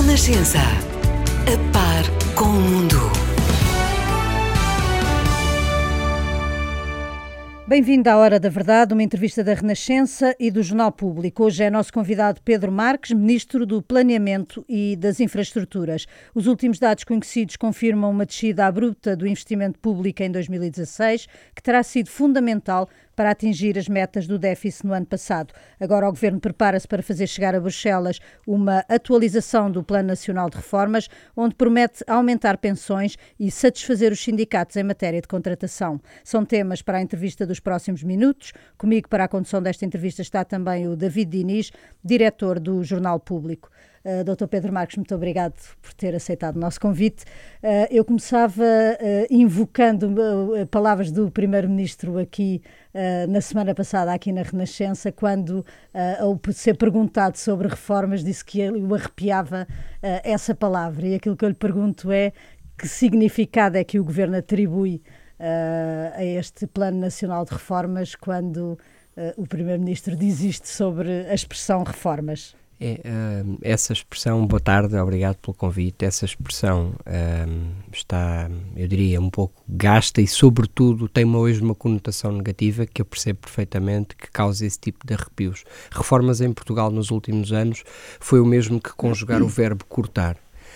Renascença. A par com o mundo. Bem-vindo à Hora da Verdade, uma entrevista da Renascença e do Jornal Público. Hoje é nosso convidado Pedro Marques, Ministro do Planeamento e das Infraestruturas. Os últimos dados conhecidos confirmam uma descida abrupta do investimento público em 2016, que terá sido fundamental para atingir as metas do déficit no ano passado. Agora o Governo prepara-se para fazer chegar a Bruxelas uma atualização do Plano Nacional de Reformas, onde promete aumentar pensões e satisfazer os sindicatos em matéria de contratação. São temas para a entrevista dos próximos minutos. Comigo para a condução desta entrevista está também o David Diniz, diretor do Jornal Público. Dr. Pedro Marques, muito obrigado por ter aceitado o nosso convite. Eu começava invocando palavras do Primeiro-Ministro aqui na semana passada, aqui na Renascença, quando, ao ser perguntado sobre reformas, disse que o arrepiava essa palavra. E aquilo que eu lhe pergunto é: que significado é que o Governo atribui a este Plano Nacional de Reformas quando o Primeiro-Ministro diz isto sobre a expressão reformas? Essa expressão, boa tarde, obrigado pelo convite, essa expressão está, eu diria, um pouco gasta e sobretudo tem hoje uma conotação negativa que eu percebo perfeitamente, que causa esse tipo de arrepios. Reformas em Portugal nos últimos anos foi o mesmo que conjugar o verbo cortar.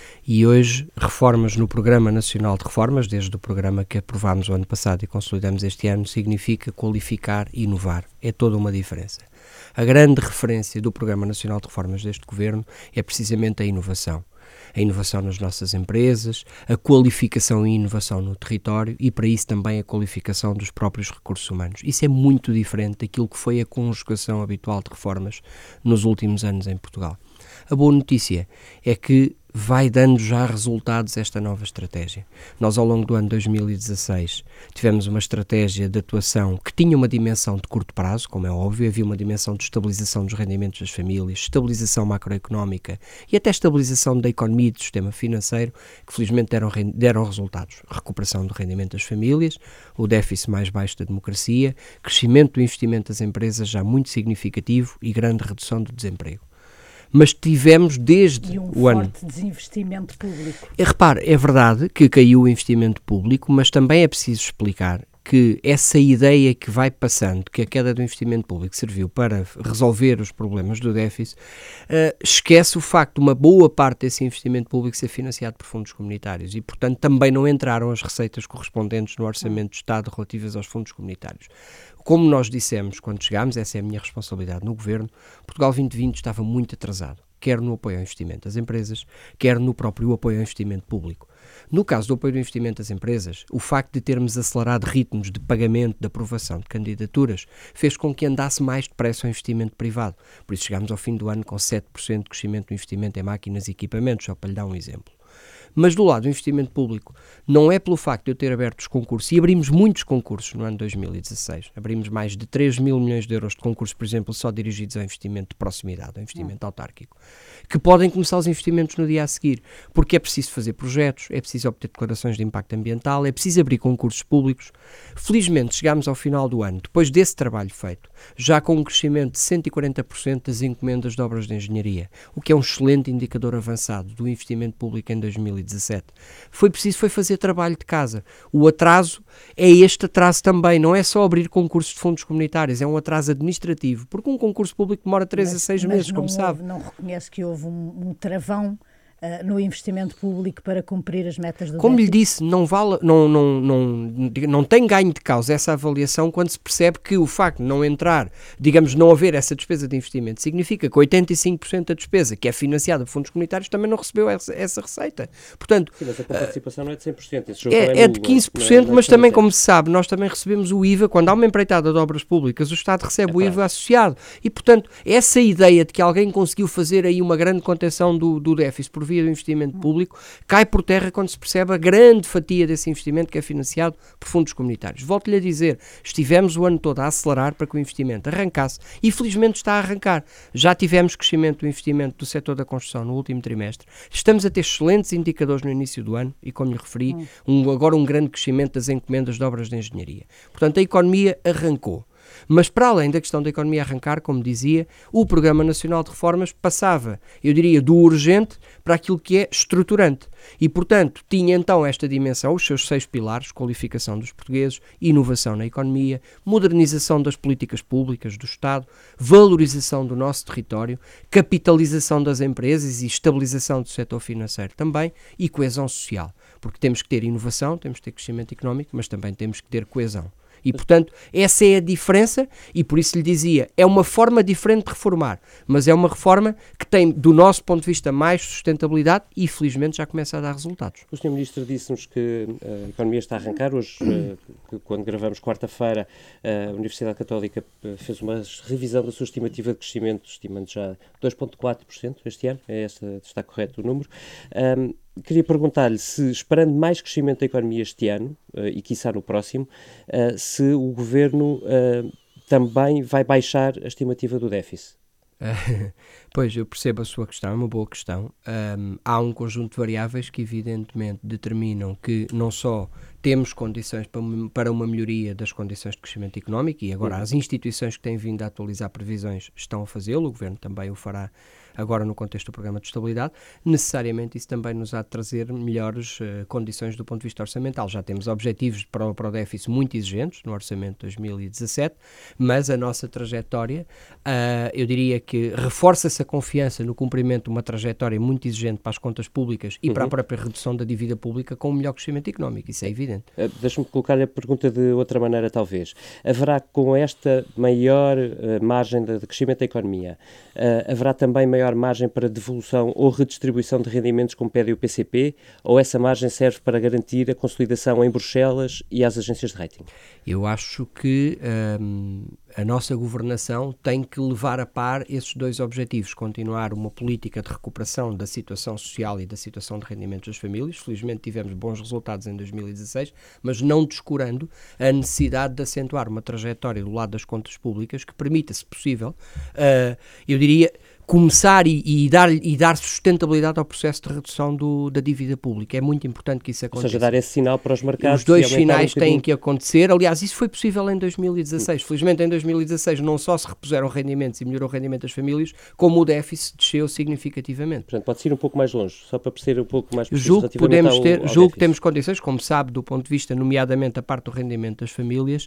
E hoje, reformas no Programa Nacional de Reformas, desde o programa que aprovámos o ano passado e consolidamos este ano, significa qualificar e inovar. É toda uma diferença. A grande referência do Programa Nacional de Reformas deste Governo é precisamente a inovação. A inovação nas nossas empresas, a qualificação e inovação no território e, para isso, também a qualificação dos próprios recursos humanos. Isso é muito diferente daquilo que foi a conjugação habitual de reformas nos últimos anos em Portugal. A boa notícia é que vai dando já resultados esta nova estratégia. Nós, ao longo do ano 2016, tivemos uma estratégia de atuação que tinha uma dimensão de curto prazo, como é óbvio, havia uma dimensão de estabilização dos rendimentos das famílias, estabilização macroeconómica e até estabilização da economia e do sistema financeiro, que felizmente deram resultados. Recuperação do rendimento das famílias, o déficit mais baixo da democracia, crescimento do investimento das empresas já muito significativo e grande redução do desemprego. Mas tivemos desde o ano... E um forte desinvestimento público. Repare, é verdade que caiu o investimento público, mas também é preciso explicar que essa ideia que vai passando, que a queda do investimento público serviu para resolver os problemas do déficit, esquece o facto de uma boa parte desse investimento público ser financiado por fundos comunitários e, portanto, também não entraram as receitas correspondentes no Orçamento do Estado relativas aos fundos comunitários. Como nós dissemos quando chegámos, essa é a minha responsabilidade no Governo, Portugal 2020 estava muito atrasado, quer no apoio ao investimento das empresas, quer no próprio apoio ao investimento público. No caso do apoio ao investimento das empresas, o facto de termos acelerado ritmos de pagamento, de aprovação de candidaturas, fez com que andasse mais depressa o investimento privado. Por isso chegámos ao fim do ano com 7% de crescimento do investimento em máquinas e equipamentos, só para lhe dar um exemplo. Mas do lado do investimento público, não é pelo facto de eu ter aberto os concursos, e abrimos muitos concursos no ano 2016, abrimos mais de 3 mil milhões de euros de concursos, por exemplo, só dirigidos ao investimento de proximidade, ao investimento autárquico, que podem começar os investimentos no dia a seguir, porque é preciso fazer projetos, é preciso obter declarações de impacto ambiental, é preciso abrir concursos públicos. Felizmente chegámos ao final do ano, depois desse trabalho feito, já com um crescimento de 140% das encomendas de obras de engenharia, o que é um excelente indicador avançado do investimento público em 2017. Foi preciso fazer trabalho de casa. O atraso é este atraso também, não é só abrir concursos de fundos comunitários, é um atraso administrativo, porque um concurso público demora 3 a 6 meses, como sabe. Não reconhece que houve um travão no investimento público para cumprir as metas do Como déficit? lhe disse, não tem ganho de causa essa avaliação quando se percebe que o facto de não entrar, digamos, não haver essa despesa de investimento, significa que 85% da despesa que é financiada por fundos comunitários também não recebeu essa receita. Portanto, sim, mas a participação não é de 100%. É de 15%, mas também, como se sabe, nós também recebemos o IVA. Quando há uma empreitada de obras públicas, o Estado recebe o IVA associado. E, portanto, essa ideia de que alguém conseguiu fazer aí uma grande contenção do déficit por via do investimento público cai por terra quando se percebe a grande fatia desse investimento que é financiado por fundos comunitários. Volto-lhe a dizer, estivemos o ano todo a acelerar para que o investimento arrancasse e felizmente está a arrancar. Já tivemos crescimento do investimento do setor da construção no último trimestre. Estamos a ter excelentes indicadores no início do ano e, como lhe referi, agora um grande crescimento das encomendas de obras de engenharia. Portanto, a economia arrancou. Mas para além da questão da economia arrancar, como dizia, o Programa Nacional de Reformas passava, eu diria, do urgente para aquilo que é estruturante. E, portanto, tinha então esta dimensão, os seus 6 pilares: qualificação dos portugueses, inovação na economia, modernização das políticas públicas do Estado, valorização do nosso território, capitalização das empresas e estabilização do setor financeiro também, e coesão social. Porque temos que ter inovação, temos que ter crescimento económico, mas também temos que ter coesão. E, portanto, essa é a diferença, e por isso lhe dizia, é uma forma diferente de reformar, mas é uma reforma que tem, do nosso ponto de vista, mais sustentabilidade e, felizmente, já começa a dar resultados. O Sr. Ministro disse-nos que a economia está a arrancar. Hoje, quando gravamos quarta-feira, a Universidade Católica fez uma revisão da sua estimativa de crescimento, estimando já 2,4% este ano, está correto o número. Queria perguntar-lhe se, esperando mais crescimento da economia este ano, e quiçá no próximo, se o Governo também vai baixar a estimativa do déficit. Pois, eu percebo a sua questão, é uma boa questão. Há um conjunto de variáveis que evidentemente determinam que não só temos condições para uma melhoria das condições de crescimento económico, e agora as instituições que têm vindo a atualizar previsões estão a fazê-lo, o Governo também o fará agora no contexto do Programa de Estabilidade. Necessariamente isso também nos há de trazer melhores condições do ponto de vista orçamental. Já temos objetivos para o déficit muito exigentes no Orçamento de 2017, mas a nossa trajetória, eu diria que reforça-se a confiança no cumprimento de uma trajetória muito exigente para as contas públicas e para a própria redução da dívida pública com um melhor crescimento económico, isso é evidente. Deixa-me colocar-lhe a pergunta de outra maneira, talvez. Haverá, com esta maior margem de crescimento da economia, haverá também maior margem para devolução ou redistribuição de rendimentos, como pede o PCP, ou essa margem serve para garantir a consolidação em Bruxelas e às agências de rating? Eu acho que a nossa governação tem que levar a par esses dois objetivos: continuar uma política de recuperação da situação social e da situação de rendimentos das famílias. Felizmente tivemos bons resultados em 2016, mas não descurando a necessidade de acentuar uma trajetória do lado das contas públicas que permita, se possível, eu diria, começar e dar sustentabilidade ao processo de redução da dívida pública. É muito importante que isso aconteça. Ou seja, dar esse sinal para os mercados. Os dois sinais têm que acontecer. Aliás, isso foi possível em 2016. Felizmente, em 2016 não só se repuseram rendimentos e melhorou o rendimento das famílias, como o déficit desceu significativamente. Portanto, pode ir um pouco mais longe, só para perceber um pouco mais preciso julgo relativamente julgo que temos condições, como sabe, do ponto de vista, nomeadamente, a parte do rendimento das famílias,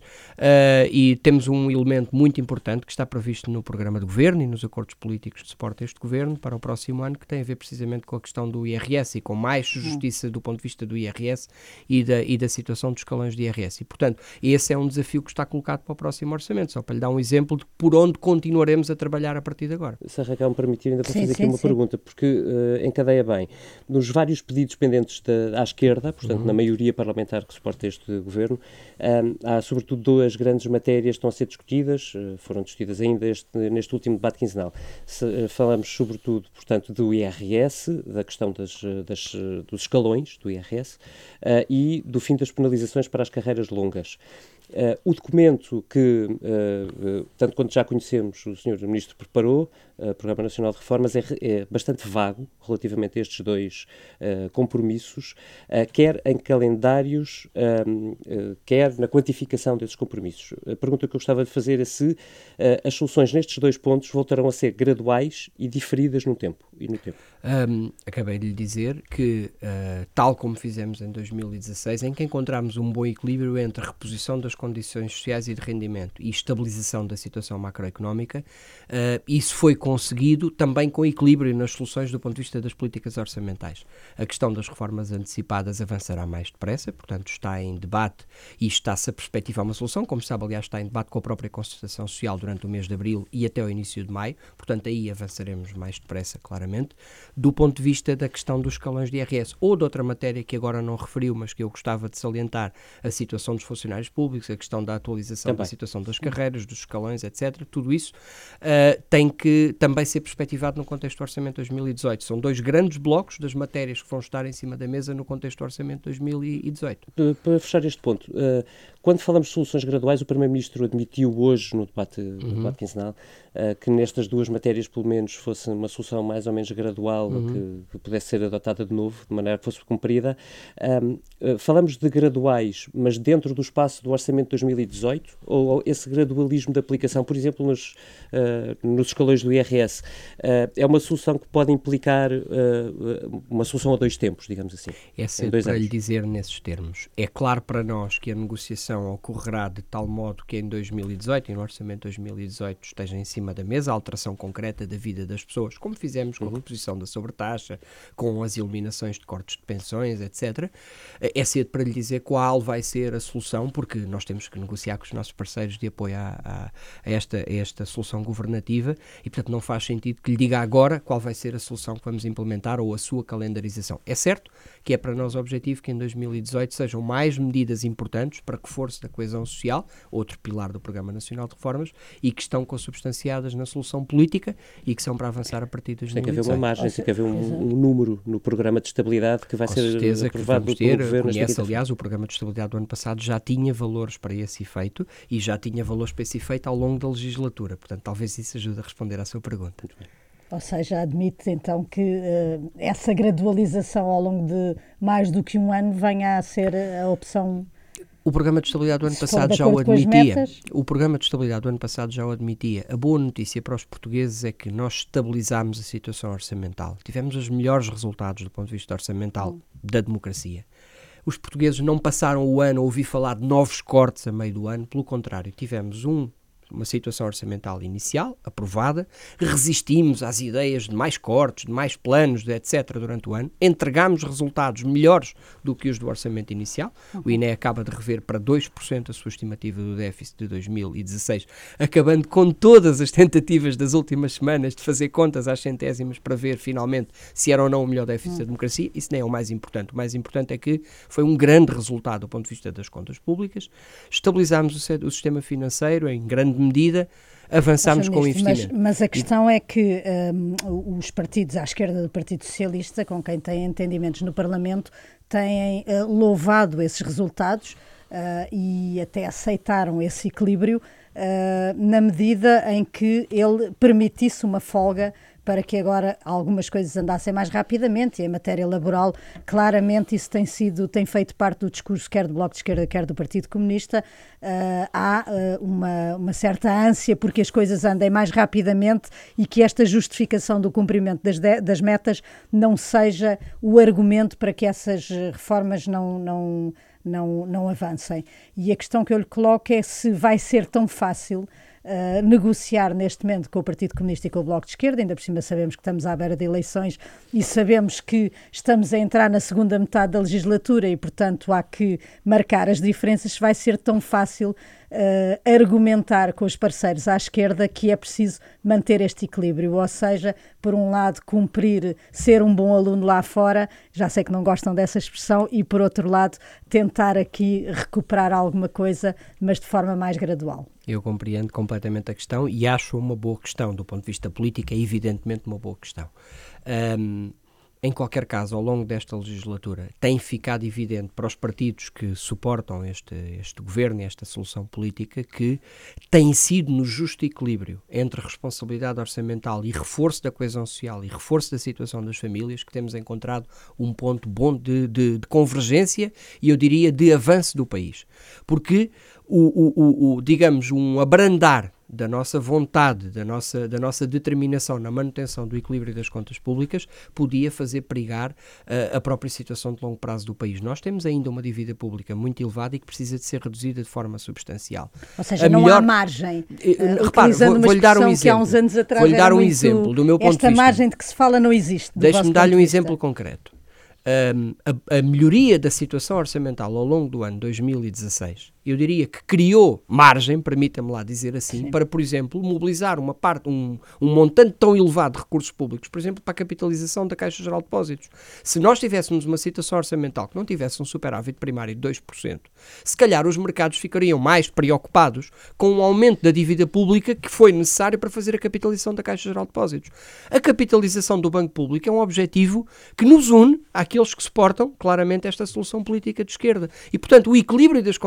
e temos um elemento muito importante que está previsto no programa de governo e nos acordos políticos de suporte a este governo para o próximo ano, que tem a ver precisamente com a questão do IRS e com mais justiça do ponto de vista do IRS e da situação dos escalões de IRS. E, portanto, esse é um desafio que está colocado para o próximo orçamento, só para lhe dar um exemplo de por onde continuaremos a trabalhar a partir de agora. Se a Raquel me permitir, ainda para fazer aqui uma pergunta, porque encadeia bem. Nos vários pedidos pendentes à esquerda, portanto, na maioria parlamentar que suporta este governo, há sobretudo duas grandes matérias que estão a ser discutidas, foram discutidas ainda neste último debate quinzenal. Falamos sobretudo, portanto, do IRS, da questão dos escalões do IRS e do fim das penalizações para as carreiras longas. O documento que, tanto quanto já conhecemos, o Sr. Ministro preparou, o Programa Nacional de Reformas, é bastante vago relativamente a estes dois compromissos, quer em calendários, quer na quantificação desses compromissos. A pergunta que eu gostava de fazer é se as soluções nestes dois pontos voltarão a ser graduais e diferidas no tempo. Acabei de lhe dizer que, tal como fizemos em 2016, em que encontramos um bom equilíbrio entre reposição das condições sociais e de rendimento e estabilização da situação macroeconómica, isso foi conseguido também com equilíbrio nas soluções do ponto de vista das políticas orçamentais. A questão das reformas antecipadas avançará mais depressa, portanto está em debate e está-se a perspectivar uma solução, como sabe, aliás, está em debate com a própria Concertação Social durante o mês de abril e até o início de maio, portanto aí avançaremos mais depressa, claramente. Do ponto de vista da questão dos escalões de IRS ou de outra matéria que agora não referiu, mas que eu gostava de salientar, a situação dos funcionários públicos, a questão da atualização da situação das carreiras, dos escalões, etc. Tudo isso tem que também ser perspectivado no contexto do Orçamento 2018. São dois grandes blocos das matérias que vão estar em cima da mesa no contexto do Orçamento 2018. Para fechar este ponto, quando falamos de soluções graduais, o Primeiro-Ministro admitiu hoje no debate quinzenal que nestas duas matérias, pelo menos, fosse uma solução mais ou menos gradual, que pudesse ser adotada de novo, de maneira que fosse cumprida. Falamos de graduais, mas dentro do espaço do Orçamento de 2018, ou esse gradualismo de aplicação, por exemplo, nos escalões do IRS, é uma solução que pode implicar uma solução a 2 tempos, digamos assim. É cedo para lhe dizer nesses termos. É claro para nós que a negociação ocorrerá de tal modo que em 2018, e no Orçamento de 2018, esteja em cima da mesa a alteração concreta da vida das pessoas, como fizemos com a reposição da sobretaxa, com as eliminações de cortes de pensões, etc. É cedo para lhe dizer qual vai ser a solução, porque nós temos que negociar com os nossos parceiros de apoio a esta solução governativa e, portanto, não faz sentido que lhe diga agora qual vai ser a solução que vamos implementar ou a sua calendarização. É certo que é para nós o objetivo que em 2018 sejam mais medidas importantes para reforço da coesão social, outro pilar do Programa Nacional de Reformas, e que estão consubstanciadas na solução política e que são para avançar a partir de 2018. Tem que haver uma margem, tem que haver um número no Programa de Estabilidade que vai ser aprovado pelo Governo. Aliás, o Programa de Estabilidade do ano passado já tinha valores para esse efeito e já tinha valores para esse efeito ao longo da legislatura. Portanto, talvez isso ajude a responder à sua pergunta. Muito bem. Ou seja, admite então que essa gradualização ao longo de mais do que um ano venha a ser a opção. O Programa de Estabilidade do ano passado já o admitia. O Programa de Estabilidade do ano passado já o admitia. A boa notícia para os portugueses é que nós estabilizámos a situação orçamental. Tivemos os melhores resultados do ponto de vista orçamental da democracia. Os portugueses não passaram o ano a ouvir falar de novos cortes a meio do ano. Pelo contrário, tivemos uma situação orçamental inicial, aprovada, resistimos às ideias de mais cortes, de mais planos, etc. durante o ano, entregámos resultados melhores do que os do orçamento inicial. O INE acaba de rever para 2% a sua estimativa do déficit de 2016, acabando com todas as tentativas das últimas semanas de fazer contas às centésimas para ver finalmente se era ou não o melhor déficit da democracia. Isso nem é o mais importante. O mais importante é que foi um grande resultado do ponto de vista das contas públicas. Estabilizámos o sistema financeiro em grande medida, avançámos com o investimento. Mas a questão é que os partidos à esquerda do Partido Socialista, com quem têm entendimentos no Parlamento, têm louvado esses resultados e até aceitaram esse equilíbrio na medida em que ele permitisse uma folga para que agora algumas coisas andassem mais rapidamente, e em matéria laboral, claramente isso tem feito parte do discurso quer do Bloco de Esquerda, quer do Partido Comunista. Há uma certa ânsia porque as coisas andem mais rapidamente e que esta justificação do cumprimento das metas não seja o argumento para que essas reformas não avancem. E a questão que eu lhe coloco é se vai ser tão fácil negociar neste momento com o Partido Comunista e com o Bloco de Esquerda. Ainda por cima sabemos que estamos à beira de eleições e sabemos que estamos a entrar na segunda metade da legislatura e, portanto, há que marcar as diferenças. Se vai ser tão fácil argumentar com os parceiros à esquerda que é preciso manter este equilíbrio, ou seja, por um lado cumprir, ser um bom aluno lá fora, já sei que não gostam dessa expressão, e por outro lado tentar aqui recuperar alguma coisa, mas de forma mais gradual. Eu compreendo completamente a questão e acho uma boa questão do ponto de vista político, é evidentemente uma boa questão. Em qualquer caso, ao longo desta legislatura, tem ficado evidente para os partidos que suportam este governo e esta solução política que tem sido no justo equilíbrio entre responsabilidade orçamental e reforço da coesão social e reforço da situação das famílias que temos encontrado um ponto bom de convergência e, eu diria, de avanço do país. Porque digamos, um abrandar da nossa vontade, da nossa determinação na manutenção do equilíbrio das contas públicas podia fazer perigar a própria situação de longo prazo do país. Nós temos ainda uma dívida pública muito elevada e que precisa de ser reduzida de forma substancial. Ou seja, não há margem. Repare, vou-lhe dar um exemplo. Que há uns anos atrás vou-lhe dar um exemplo do meu ponto de vista. Esta margem de que se fala não existe. Deixe-me dar-lhe um exemplo concreto. A melhoria da situação orçamental ao longo do ano 2016, eu diria que criou margem, permita-me lá dizer assim, para, por exemplo, mobilizar um montante tão elevado de recursos públicos, por exemplo, para a capitalização da Caixa Geral de Depósitos. Se nós tivéssemos uma situação orçamental que não tivesse um superávit primário de 2%, se calhar os mercados ficariam mais preocupados com o aumento da dívida pública que foi necessário para fazer a capitalização da Caixa Geral de Depósitos. A capitalização do Banco Público é um objetivo que nos une àqueles que suportam claramente esta solução política de esquerda. E, portanto, o equilíbrio das contas públicas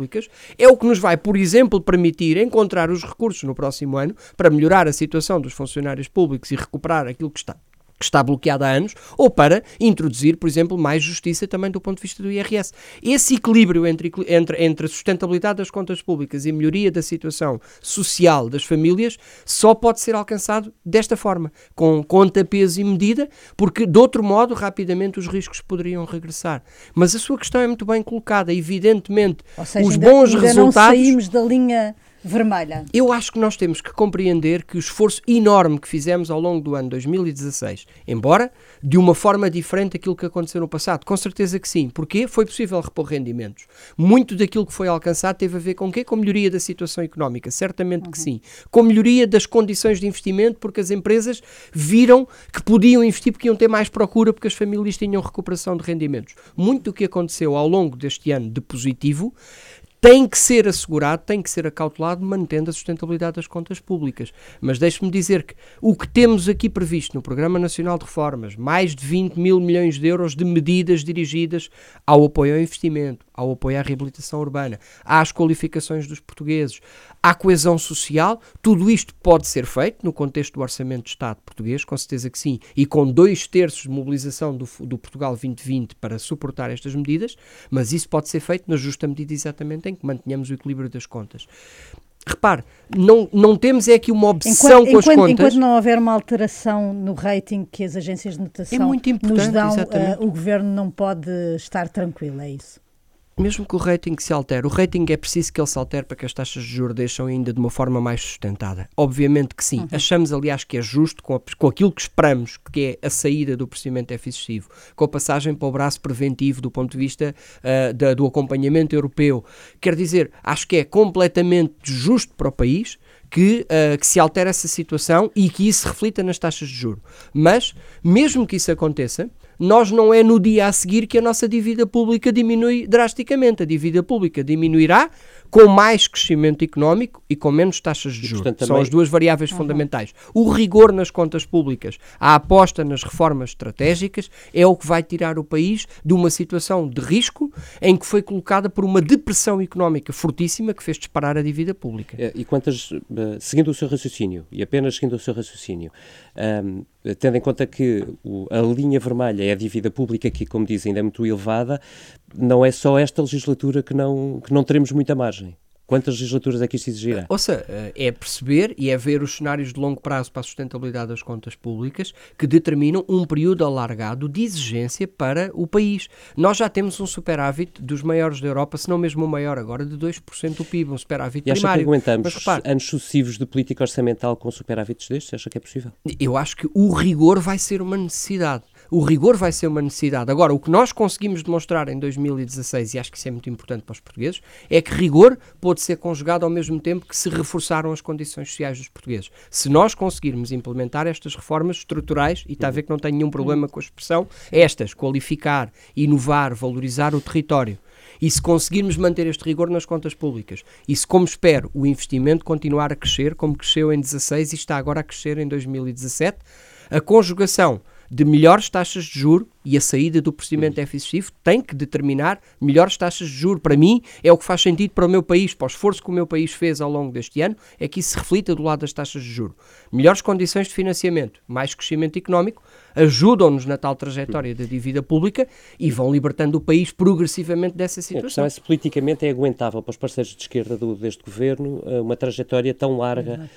públicas, é o que nos vai, por exemplo, permitir encontrar os recursos no próximo ano para melhorar a situação dos funcionários públicos e recuperar aquilo que está bloqueado há anos, ou para introduzir, por exemplo, mais justiça também do ponto de vista do IRS. Esse equilíbrio entre a sustentabilidade das contas públicas e a melhoria da situação social das famílias só pode ser alcançado desta forma, com conta, peso e medida, porque de outro modo rapidamente os riscos poderiam regressar. Mas a sua questão é muito bem colocada, evidentemente. Ou seja, os bons ainda resultados... não saímos da linha vermelha. Eu acho que nós temos que compreender que o esforço enorme que fizemos ao longo do ano 2016, embora de uma forma diferente daquilo que aconteceu no passado, com certeza que sim. Porquê? Foi possível repor rendimentos. Muito daquilo que foi alcançado teve a ver com o quê? Com melhoria da situação económica, certamente que sim. Com melhoria das condições de investimento, porque as empresas viram que podiam investir porque iam ter mais procura, porque as famílias tinham recuperação de rendimentos. Muito do que aconteceu ao longo deste ano de positivo tem que ser assegurado, tem que ser acautelado, mantendo a sustentabilidade das contas públicas. Mas deixe-me dizer que o que temos aqui previsto no Programa Nacional de Reformas, mais de 20 mil milhões de euros de medidas dirigidas ao apoio ao investimento, ao apoio à reabilitação urbana, às qualificações dos portugueses, à coesão social, tudo isto pode ser feito no contexto do Orçamento de Estado português, com certeza que sim, e com 2/3 de mobilização do Portugal 2020 para suportar estas medidas, mas isso pode ser feito na justa medida exatamente em que mantenhamos o equilíbrio das contas. Repare, não temos aqui uma obsessão com as contas. Enquanto não houver uma alteração no rating que as agências de notação nos dão, o Governo não pode estar tranquilo, é isso? Mesmo que o rating se altere, o rating é preciso que ele se altere para que as taxas de juros deixem ainda de uma forma mais sustentada. Obviamente que sim. Achamos, aliás, que é justo com aquilo que esperamos, que é a saída do procedimento excessivo, com a passagem para o braço preventivo do ponto de vista do acompanhamento europeu. Quer dizer, acho que é completamente justo para o país que se altere essa situação e que isso se reflita nas taxas de juros. Mas, mesmo que isso aconteça, nós não é no dia a seguir que a nossa dívida pública diminui drasticamente. A dívida pública diminuirá com mais crescimento económico e com menos taxas de juros. Portanto, são as duas variáveis fundamentais. O rigor nas contas públicas, a aposta nas reformas estratégicas, é o que vai tirar o país de uma situação de risco em que foi colocada por uma depressão económica fortíssima que fez disparar a dívida pública. E quantas, seguindo o seu raciocínio, e apenas seguindo o seu raciocínio, tendo em conta que a linha vermelha é a dívida pública, que, como dizem, ainda é muito elevada, não é só esta legislatura que não teremos muita margem. Quantas legislaturas é que isto exigirá? Ou seja, é perceber e é ver os cenários de longo prazo para a sustentabilidade das contas públicas que determinam um período alargado de exigência para o país. Nós já temos um superávit dos maiores da Europa, se não mesmo o maior agora, de 2% do PIB, um superávit primário. E acha que aguentamos anos sucessivos de política orçamental com superávites destes? Acha que é possível? Eu acho que o rigor vai ser uma necessidade. O rigor vai ser uma necessidade. Agora, o que nós conseguimos demonstrar em 2016, e acho que isso é muito importante para os portugueses, é que rigor pode ser conjugado ao mesmo tempo que se reforçaram as condições sociais dos portugueses. Se nós conseguirmos implementar estas reformas estruturais, e está a ver que não tenho nenhum problema com a expressão, estas, qualificar, inovar, valorizar o território, e se conseguirmos manter este rigor nas contas públicas, e se, como espero, o investimento continuar a crescer, como cresceu em 2016 e está agora a crescer em 2017, a conjugação de melhores taxas de juros e a saída do procedimento excessivo tem que determinar melhores taxas de juros. Para mim, é o que faz sentido para o meu país, para o esforço que o meu país fez ao longo deste ano, é que isso se reflita do lado das taxas de juros. Melhores condições de financiamento, mais crescimento económico, ajudam-nos na tal trajetória da dívida pública e vão libertando o país progressivamente dessa situação. A questão é se politicamente é aguentável para os parceiros de esquerda deste governo uma trajetória tão larga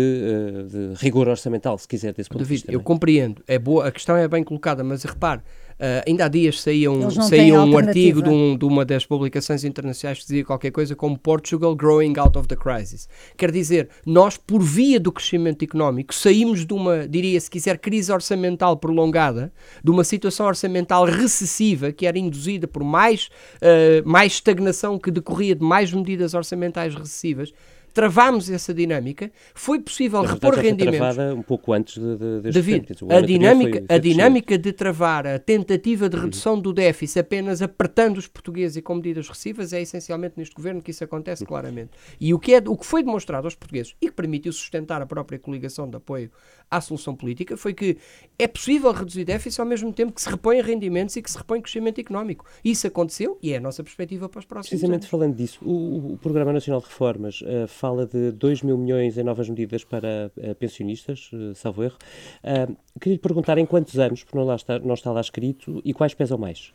de rigor orçamental, se quiser, desse ponto de vista. Eu compreendo, é boa, a questão é bem colocada, mas repare, ainda há dias saía um artigo de uma das publicações internacionais que dizia qualquer coisa como Portugal growing out of the crisis. Quer dizer, nós, por via do crescimento económico, saímos de uma, diria, se quiser, crise orçamental prolongada, de uma situação orçamental recessiva que era induzida por mais estagnação que decorria de mais medidas orçamentais recessivas. travámos essa dinâmica, foi possível repor rendimentos. Travada um pouco antes deste David, a dinâmica de travar a tentativa de redução do déficit apenas apertando os portugueses e com medidas regressivas é essencialmente neste governo que isso acontece claramente. E o que foi demonstrado aos portugueses e que permitiu sustentar a própria coligação de apoio à solução política foi que é possível reduzir déficit ao mesmo tempo que se repõe rendimentos e que se repõe crescimento económico. Isso aconteceu e é a nossa perspectiva para os próximos Precisamente anos. Falando disso, o Programa Nacional de Reformas fala de 2 mil milhões em novas medidas para pensionistas, salvo erro. Queria lhe perguntar em quantos anos, porque não está lá escrito, e quais pesam mais?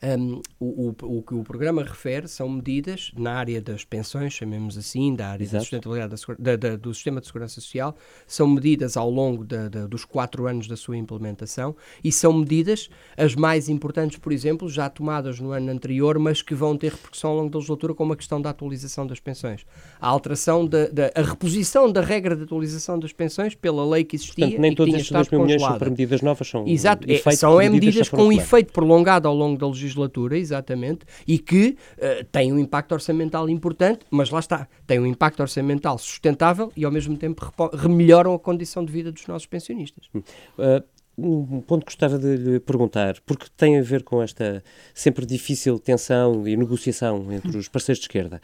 O que o programa refere são medidas na área das pensões, chamemos assim, da área da sustentabilidade do sistema de segurança social, são medidas ao longo dos 4 anos da sua implementação e são medidas as mais importantes, por exemplo, já tomadas no ano anterior, mas que vão ter repercussão ao longo da legislatura, como a questão da atualização das pensões. A alteração, a reposição da regra de atualização das pensões pela lei que existia. Portanto, nem e que tinha todas estas 2 mil milhões são para medidas novas, são medidas com efeito prolongado ao longo da legislatura, exatamente, e que têm um impacto orçamental importante, mas lá está, têm um impacto orçamental sustentável e ao mesmo tempo melhoram a condição de vida dos nossos pensionistas. Um ponto que gostava de lhe perguntar, porque tem a ver com esta sempre difícil tensão e negociação entre os parceiros de esquerda.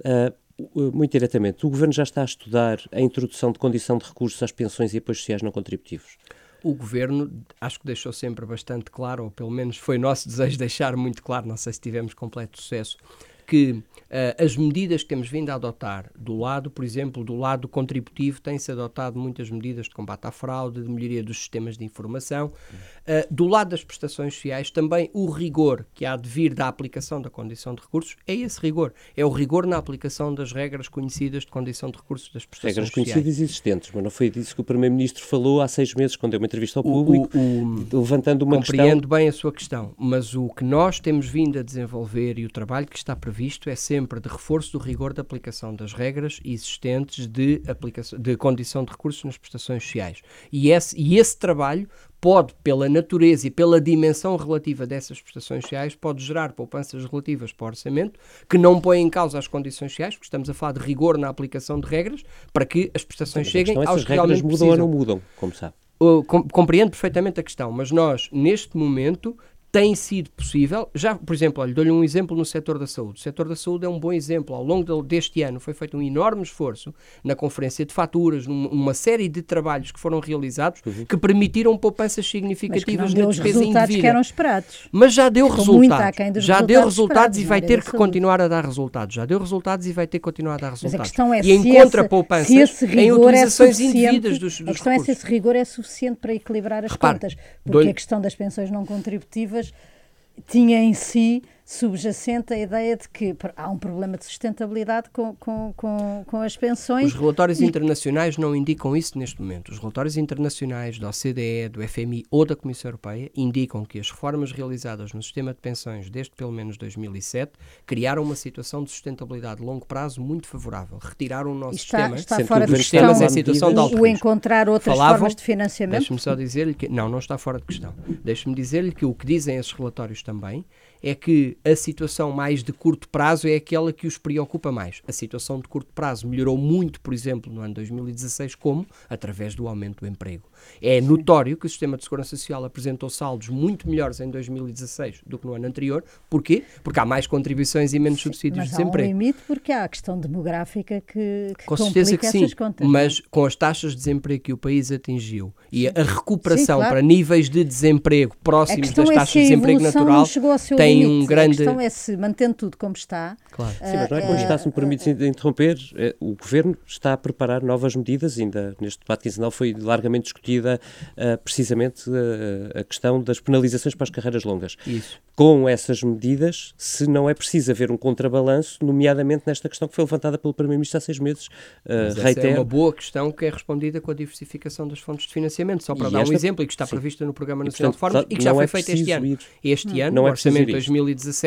Muito diretamente, o Governo já está a estudar a introdução de condição de recursos às pensões e apoios sociais não contributivos? O Governo, acho que deixou sempre bastante claro, ou pelo menos foi nosso desejo deixar muito claro, não sei se tivemos completo sucesso, que as medidas que temos vindo a adotar por exemplo, do lado contributivo, têm-se adotado muitas medidas de combate à fraude, de melhoria dos sistemas de informação. Do lado das prestações sociais, também o rigor que há de vir da aplicação da condição de recursos é esse rigor. É o rigor na aplicação das regras conhecidas de condição de recursos das prestações regras sociais. Regras conhecidas e existentes, mas não foi disso que o Primeiro-Ministro falou há 6 meses, quando deu uma entrevista ao público, levantando uma questão... Compreendo bem a sua questão, mas o que nós temos vindo a desenvolver e o trabalho que está previsto é sempre de reforço do rigor da aplicação das regras existentes de condição de recursos nas prestações sociais. E esse trabalho pode, pela natureza e pela dimensão relativa dessas prestações sociais, pode gerar poupanças relativas para o orçamento, que não põem em causa as condições sociais, porque estamos a falar de rigor na aplicação de regras, para que as prestações cheguem aos que realmente precisam. Mudam ou não mudam, como sabe? Compreendo perfeitamente a questão, mas nós, neste momento, tem sido possível, já, por exemplo, dou-lhe um exemplo no setor da saúde. O setor da saúde é um bom exemplo. Ao longo deste ano foi feito um enorme esforço na conferência de faturas, numa série de trabalhos que foram realizados que permitiram poupanças significativas na despesa indevida. Que eram esperados. Mas já deu resultados. Já deu resultados e vai ter que saúde. Continuar a dar resultados. Já deu resultados e vai ter que continuar a dar resultados. Mas a questão é e encontra poupanças em utilizações indevidas dos recursos. A questão é se esse rigor é suficiente para equilibrar as contas. Porque a questão das pensões não contributivas tinha em si subjacente a ideia de que há um problema de sustentabilidade com as pensões. Os relatórios internacionais não indicam isso neste momento. Os relatórios internacionais da OCDE, do FMI ou da Comissão Europeia indicam que as reformas realizadas no sistema de pensões desde pelo menos 2007 criaram uma situação de sustentabilidade de longo prazo muito favorável. Retiraram o nosso sistema. Está fora de questão em situação de alto o encontrar outras formas de financiamento? Deixe-me só dizer-lhe que não está fora de questão. Deixe-me dizer-lhe que o que dizem esses relatórios também é que a situação mais de curto prazo é aquela que os preocupa mais. A situação de curto prazo melhorou muito, por exemplo, no ano 2016, como? Através do aumento do emprego. É notório que o sistema de segurança social apresentou saldos muito melhores em 2016 do que no ano anterior. Porquê? Porque há mais contribuições e menos subsídios de desemprego. Mas há um limite porque há a questão demográfica que com certeza que sim, essas contas. Mas com as taxas de desemprego que o país atingiu e a recuperação para níveis de desemprego próximos das taxas de desemprego natural tem um grande... A questão é se, mantendo tudo como está... Claro. Sim, mas não é como está, se me permite interromper, o Governo está a preparar novas medidas, ainda neste debate quinzenal foi largamente discutida precisamente a questão das penalizações para as carreiras longas. Isso. Com essas medidas, se não é preciso haver um contrabalanço, nomeadamente nesta questão que foi levantada pelo Primeiro-Ministro há 6 meses. Essa é uma boa questão que é respondida com a diversificação das fontes de financiamento, só para dar um exemplo, e que está prevista no Programa Nacional de Reformas e que já foi feito este ano. Este ano, no Orçamento de 2017,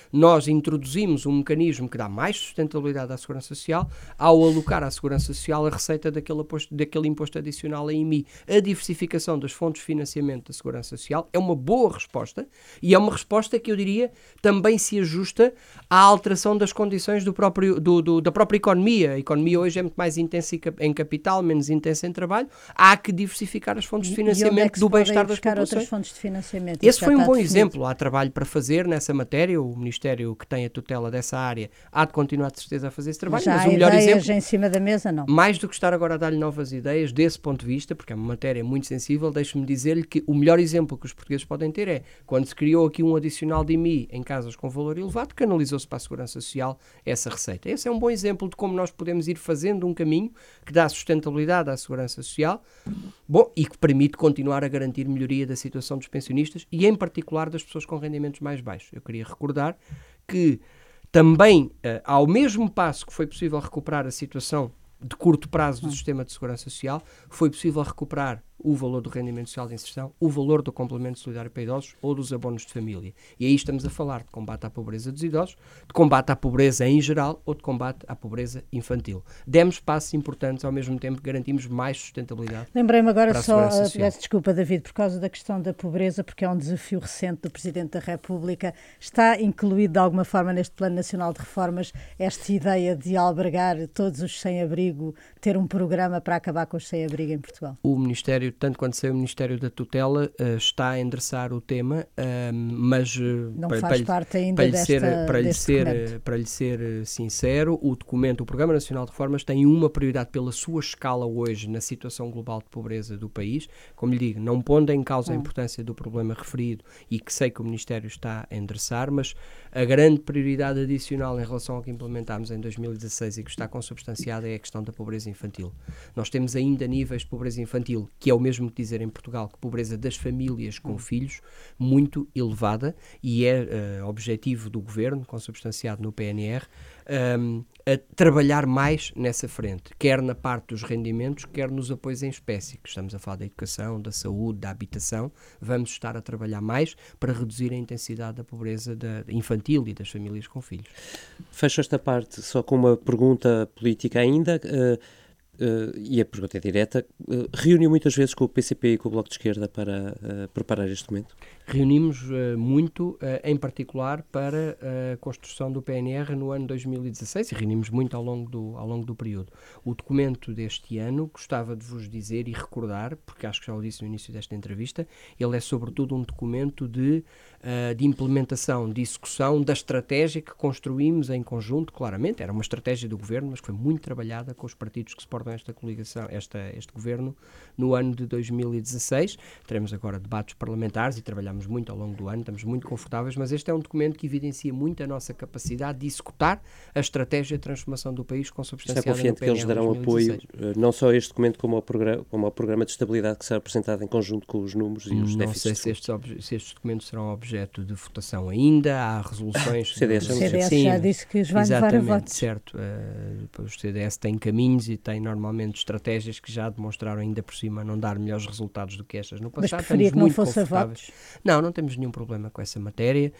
nós introduzimos um mecanismo que dá mais sustentabilidade à Segurança Social ao alocar à Segurança Social a receita daquele imposto adicional a IMI. A diversificação das fontes de financiamento da Segurança Social é uma boa resposta e é uma resposta que eu diria também se ajusta à alteração das condições da própria economia. A economia hoje é muito mais intensa em capital, menos intensa em trabalho. Há que diversificar as fontes de financiamento do bem-estar das populações. Outras fontes de financiamento? Esse foi um bom exemplo. Há trabalho para fazer nessa matéria. O Ministério que tem a tutela dessa área há de continuar de certeza a fazer esse trabalho. Mas o melhor exemplo, em cima da mesa, não. Mais do que estar agora a dar-lhe novas ideias, desse ponto de vista, porque é uma matéria muito sensível, deixe-me dizer-lhe que o melhor exemplo que os portugueses podem ter é quando se criou aqui um adicional de IMI em casas com valor elevado, canalizou-se para a Segurança Social essa receita. Esse é um bom exemplo de como nós podemos ir fazendo um caminho que dá sustentabilidade à Segurança Social, bom, e que permite continuar a garantir melhoria da situação dos pensionistas e, em particular, das pessoas com rendimentos mais baixos. Eu queria recordar que também, ao mesmo passo que foi possível recuperar a situação de curto prazo do sistema de segurança social, foi possível recuperar o valor do rendimento social de inserção, o valor do complemento solidário para idosos ou dos abonos de família. E aí estamos a falar de combate à pobreza dos idosos, de combate à pobreza em geral ou de combate à pobreza infantil. Demos passos importantes, ao mesmo tempo que garantimos mais sustentabilidade. Lembrei-me agora só, peço desculpa, David, por causa da questão da pobreza, porque é um desafio recente do Presidente da República. Está incluído de alguma forma neste Plano Nacional de Reformas esta ideia de albergar todos os sem-abrigo, ter um programa para acabar com os sem-abrigo em Portugal? O Ministério, tanto quanto sei, o Ministério da Tutela está a endereçar o tema, mas não faz parte ainda para lhe ser sincero, o Programa Nacional de Reformas tem uma prioridade pela sua escala hoje na situação global de pobreza do país. Como lhe digo, não pondo em causa a importância do problema referido e que sei que o Ministério está a endereçar, mas a grande prioridade adicional em relação ao que implementámos em 2016 e que está consubstanciada é a questão da pobreza infantil. Nós temos ainda níveis de pobreza infantil, que é o mesmo que dizer em Portugal que pobreza das famílias com filhos, muito elevada, e é objetivo do Governo, consubstanciado no PNR, a trabalhar mais nessa frente, quer na parte dos rendimentos, quer nos apoios em espécie, que estamos a falar da educação, da saúde, da habitação. Vamos estar a trabalhar mais para reduzir a intensidade da pobreza infantil e das famílias com filhos. Fecho esta parte só com uma pergunta política ainda, e a pergunta é direta. Reuniu muitas vezes com o PCP e com o Bloco de Esquerda para preparar este documento? Reunimos muito, em particular para a construção do PNR no ano 2016 e reunimos muito ao longo do período. O documento deste ano, gostava de vos dizer e recordar, porque acho que já o disse no início desta entrevista, ele é sobretudo um documento de implementação, de execução da estratégia que construímos em conjunto, claramente. Era uma estratégia do Governo, mas que foi muito trabalhada com os partidos que suportam esta coligação, este Governo, no ano de 2016. Teremos agora debates parlamentares e trabalhamos muito ao longo do ano, estamos muito confortáveis, mas este é um documento que evidencia muito a nossa capacidade de executar a estratégia de transformação do país consubstanciada no PNR. Está confiante que eles darão apoio, não só a este documento, como ao programa de estabilidade que será apresentado em conjunto com os números e os déficits? Não sei se estes documentos serão objeto de votação ainda, há resoluções... O CDS já disse que os vai levar a votos. Certo. O CDS tem caminhos e tem normalmente estratégias que já demonstraram ainda por cima não dar melhores resultados do que estas no passado. Mas preferia que não fosse a votos? Não temos nenhum problema com essa matéria.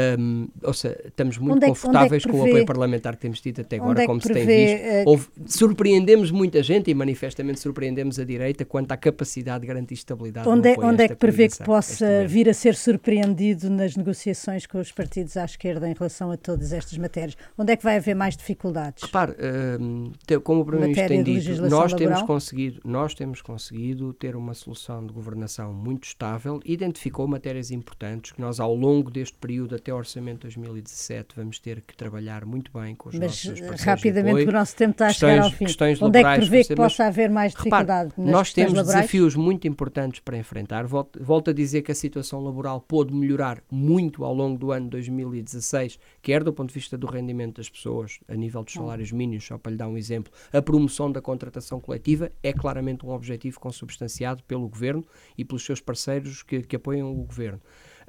Ou seja, estamos muito confortáveis com o apoio parlamentar que temos tido até agora, como se tem visto. Surpreendemos muita gente e manifestamente surpreendemos a direita quanto à capacidade de garantir estabilidade. Onde é que prevê que possa vir a ser surpreendido nas negociações com os partidos à esquerda em relação a todas estas matérias? Onde é que vai haver mais dificuldades? Repare, como o Primeiro-Ministro tem dito, nós temos conseguido ter uma solução de governação muito estável, identificou matérias importantes que nós ao longo deste período até o Orçamento de 2017 vamos ter que trabalhar muito bem com os nossos parceiros. Rapidamente o nosso tempo está a chegar ao fim. Onde é que prevê que possa haver mais dificuldade? Nós temos desafios muito importantes para enfrentar. Volto a dizer que a situação laboral pôde melhorar muito ao longo do ano 2016, quer do ponto de vista do rendimento das pessoas, a nível dos salários mínimos, só para lhe dar um exemplo. A promoção da contratação coletiva é claramente um objetivo consubstanciado pelo Governo e pelos seus parceiros que apoiam o Governo.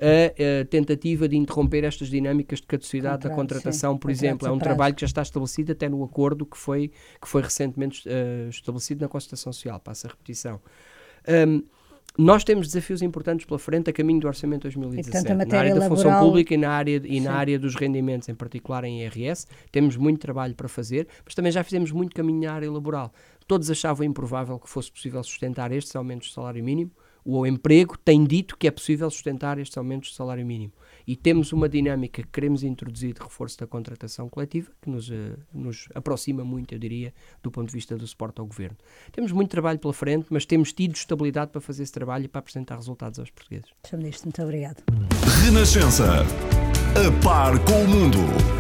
A tentativa de interromper estas dinâmicas de caducidade da contratação, por exemplo, é um trabalho que já está estabelecido até no acordo que foi recentemente estabelecido na Concertação Social, passa a repetição. Nós temos desafios importantes pela frente a caminho do Orçamento 2017, e, portanto, na área da função pública e Sim. na área dos rendimentos, em particular em IRS. Temos muito trabalho para fazer, mas também já fizemos muito caminho na área laboral. Todos achavam improvável que fosse possível sustentar estes aumentos de salário mínimo. O emprego tem dito que é possível sustentar estes aumentos de salário mínimo. E temos uma dinâmica que queremos introduzir de reforço da contratação coletiva, que nos aproxima muito, eu diria, do ponto de vista do suporte ao governo. Temos muito trabalho pela frente, mas temos tido estabilidade para fazer esse trabalho e para apresentar resultados aos portugueses. Sr. Ministro, muito obrigado. Renascença. A par com o mundo.